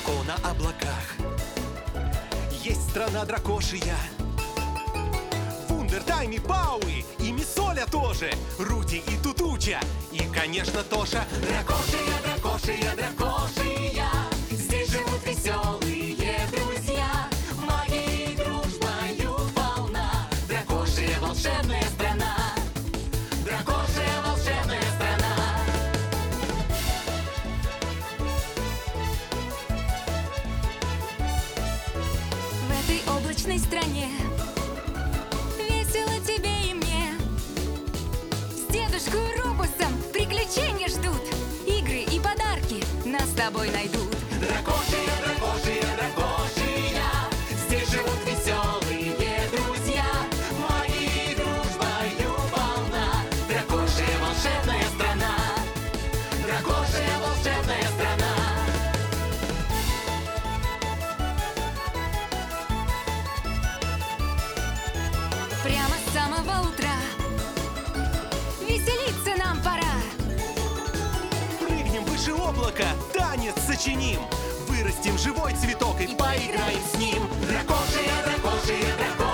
высоко на облаках. Есть страна дракошия, Вундер, Тайми, Пауи и Мисоля тоже, Руди и Тутуча, и, конечно, Тоша. Дракошия, дракошия, дракошия, здесь живут веселые друзья. Магией дружбою полна дракошия волшебная страна. Дракошия волшебная страна. В этой облачной стране весело тебе и мне. С дедушкой Рубусом приключения ждут. Игры и подарки нас с тобой найдут. Дракошия, дракошия, дракошия, здесь живут веселые друзья. Магией дружбою полна дракошия волшебная страна. Дракошия волшебная страна. Прямо с самого утра веселиться нам пора. Прыгнем выше облака, танец сочиним, вырастим живой цветок и поиграем с ним. Дракошия, дракошия, дракошия.